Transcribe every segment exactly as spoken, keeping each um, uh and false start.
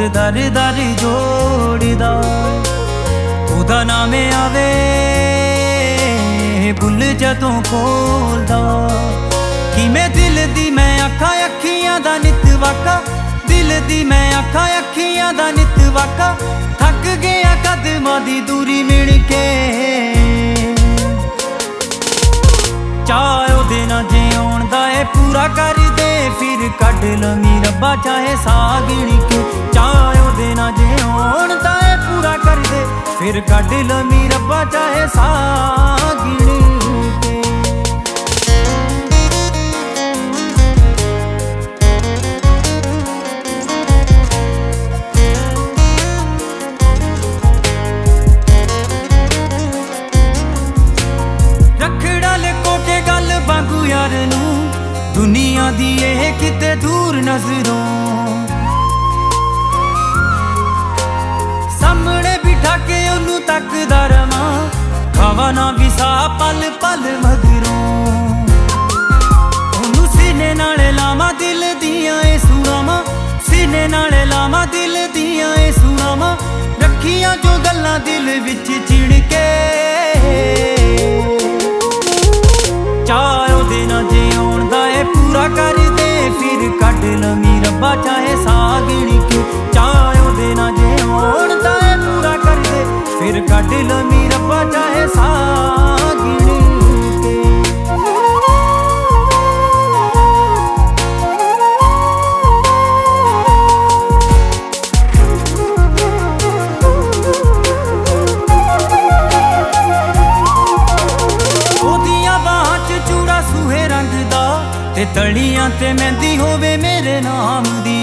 दर दर जोड़दा, ओदा नाम आवे बुल जदों खोलदा। किवें दिल दी मैं आखा अखियां दा नित वाका, दिल दी मैं आखा अखियां दा नित वाका। थक गया कदमां दी दूरी मिल के, चाहे ओदे ना जिउण दा ए पूरा कर दे, फिर कढ लवीं रब्बा चाहे साह गिण के। चाहे ओदे ना जिउण दा ए पूरा कर दे, फिर कढ लवीं रब्बा चाहे साह गिण के। यार नू दुनिया दी एह किते दूर नजरों, सामने बिठा के ओनू तकदा रवां, खावा ना विसा पल पल मगरों। ओनू सीने नाले लावां दिल दियां ए सुरावां, सीने नाले लावां दिल दियां ए सुरावां। रखियां जो गल्लां दिल विच चिण के, चाहे ओदे ना जिउण दा ए पूरा कर दे, फिर कढ लवीं रब्बा चाहे साह गिण के। चाहे ओदे ना जिउण दा ए पूरा कर दे, फिर कढ लवीं रब्बा चाहे साह गिण के। ते तलियां ते मेहंदी होवे मेरे नाम दी,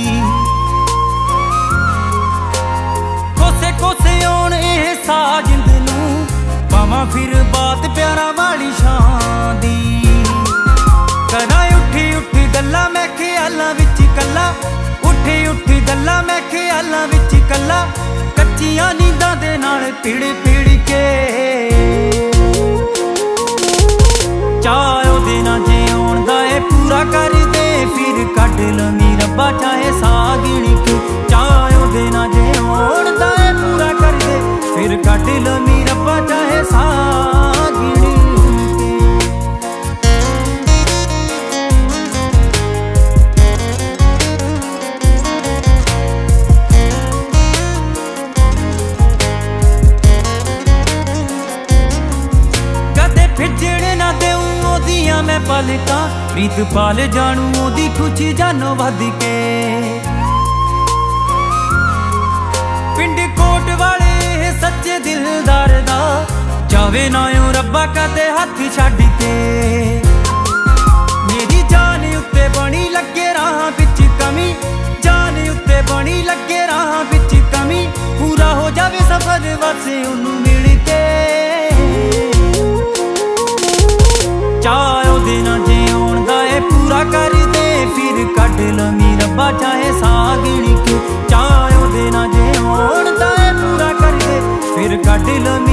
कोसे कोसे आउण एह साह जिंद नूं, पावां फिर बात प्यारा वाली शान दी। करां उठी उठी गल्लां मैं ख्यालां विच कल्ला, उठी उठी गल्लां मैं ख्यालां विच कल्ला। कच्चियां नींदां दे नाल पिड़ पिड़ के, चाहे ओदे ना जिउण दा ए पूरा कर दे, फिर कढ लवीं रब्बा चाहे साह गिण के। चाहे ओदे ना जिउण दा ए पूरा कर दे, फिर कढ लवीं रब्बा चाहे साह गिण के। कदे फिजण ना देऊं ओदियां मैं पलकां, प्रीत पाल जानू ओदी खुशी जानो वध के। पिंड कोट वाले सच्चे दिलदार दा, जावे नायों रब्बा कदे हथ छड्ड के। मेरी जान उत्ते बनी लगे राह बिच कमी, जान उत्ते बनी लगे राह बिच कमी। पूरा हो जावे सफर वासे ओनू मिल के, चाहे ओदे ना जिउण दा ए पूरा कर दे, फिर कढ लवीं रब्बा चाहे साह गिण के। चाहे ओदे ना जिउण दा ए पूरा कर दे, फिर कढ लवीं